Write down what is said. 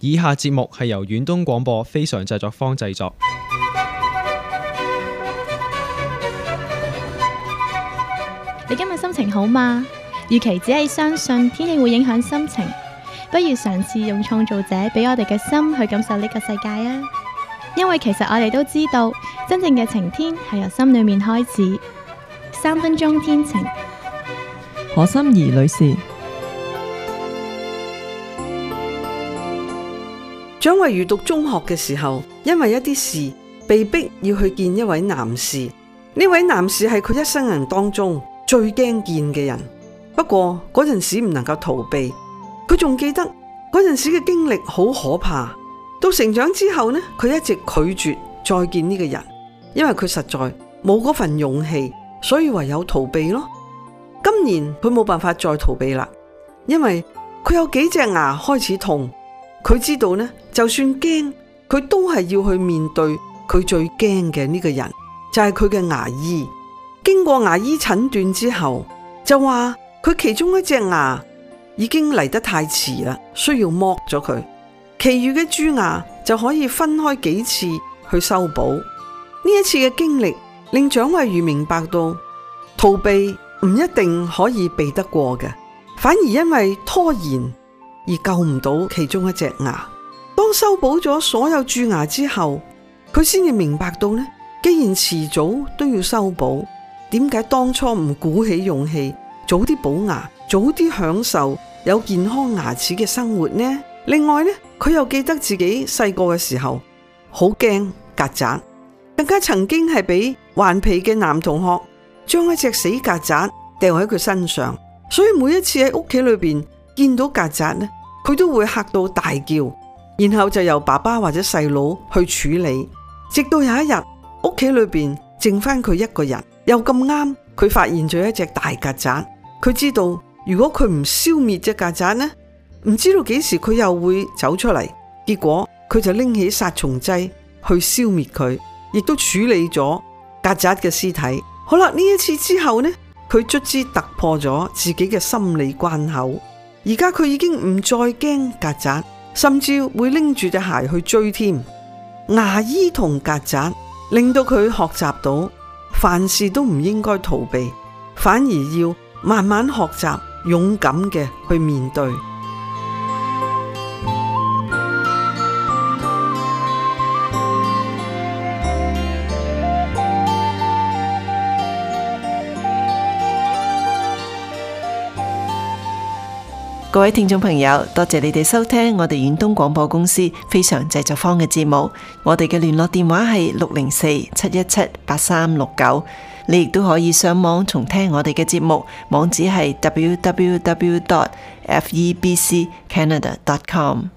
以下節目係由遠東廣播非常製作坊製作。 你今日心情好嗎？與其只係相信天氣會影響心情，不如嘗試用創造者俾我哋嘅心去感受呢個世界啊！因為其實我哋都知道，真正嘅晴天係由心裏面開始。3分鐘天晴， 何心怡女士。 蔣慧茹讀中學嘅時候，因為一啲事被逼要去見一位男士。呢位男士係佢一生人當中最驚見嘅人。不過嗰陣時唔能夠逃避，佢仲記得嗰陣時嘅經歷好可怕。到成長之後呢，佢一直拒絕再見呢個人，因為佢實在冇嗰份勇氣，所以唯有逃避咯。今年佢冇辦法再逃避啦，因為佢有幾隻牙開始痛。佢知道呢，就算驚，佢都係要去面對佢最驚嘅呢個人，就係佢嘅牙醫。經過牙醫診斷之後，就話佢其中一隻牙已經嚟得太遲啦，需要剝咗佢。其餘嘅蛀牙就可以分開幾次去修補。呢一次嘅經歷令蔣慧茹明白到，逃避唔一定可以避得過嘅，反而因為拖延而救唔到其中一隻牙。當修補咗所有蛀牙之後，佢先至明白到呢，既然遲早都要修補，點解當初唔鼓起勇氣早啲補牙，早啲享受有健康牙齒嘅生活呢？另外呢，佢又記得自己細個嘅時候好驚曱甴，更加曾經係俾頑皮嘅男同學將一隻死曱甴掉喺佢身上，所以每一次喺屋企裏邊見到曱甴呢，佢都會嚇到大叫，然後就由爸爸或者細佬去處理。直到有一日屋企裏邊剩翻佢一個人，又咁啱佢發現咗一隻大曱甴。佢知道如果佢唔消滅隻曱甴呢，唔知道幾時佢又會走出嚟。結果佢就拎起殺蟲劑去消滅佢，亦都處理咗曱甴嘅屍體。好啦，呢一次之後呢，佢卒之突破咗自己嘅心理關口。而家佢已經唔再驚曱甴，甚至會拎住隻鞋去追添。牙醫同曱甴令到佢學習到，凡事都唔應該逃避，反而要慢慢學習勇敢嘅去面對。 各位聽眾朋友，多謝你哋收聽我哋遠東廣播公司非常製作坊嘅節目。我哋嘅聯絡電話係604-717-8369。你亦都可以上網重聽我哋嘅節目，網址係www.febccanada.com。